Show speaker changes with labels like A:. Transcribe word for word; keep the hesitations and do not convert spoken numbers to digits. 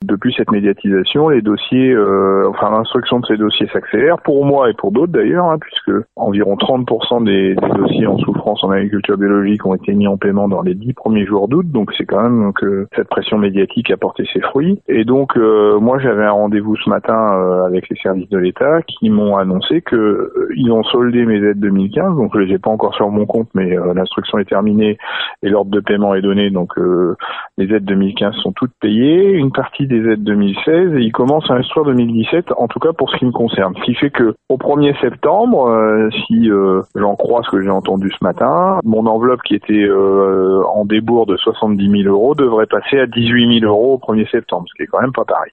A: depuis cette médiatisation, les dossiers, euh, enfin l'instruction de ces dossiers s'accélère, pour moi et pour d'autres d'ailleurs, hein, puisque environ trente pour cent des, des dossiers en souffrance en agriculture biologique ont été mis en paiement dans les dix premiers jours d'août, donc c'est quand même que cette pression médiatique a porté ses fruits. Et donc euh, moi j'avais un rendez-vous ce matin euh, avec les services de l'État qui m'ont annoncé que euh, ils ont soldé mes aides deux mille quinze, donc je les ai pas encore sur mon compte, mais euh, l'instruction est terminée et l'ordre de paiement est donné, donc euh, les aides deux mille quinze sont toutes payées, une partie des aides deux mille seize, et ils commencent à instruire deux mille dix-sept, en tout cas pour ce qui me concerne. Ce qui fait que au premier septembre, euh, si euh, j'en crois ce que j'ai entendu ce matin, mon enveloppe qui était euh, en débours de soixante-dix mille euros devrait passer à dix-huit mille euros au premier septembre, ce qui est quand même pas pareil.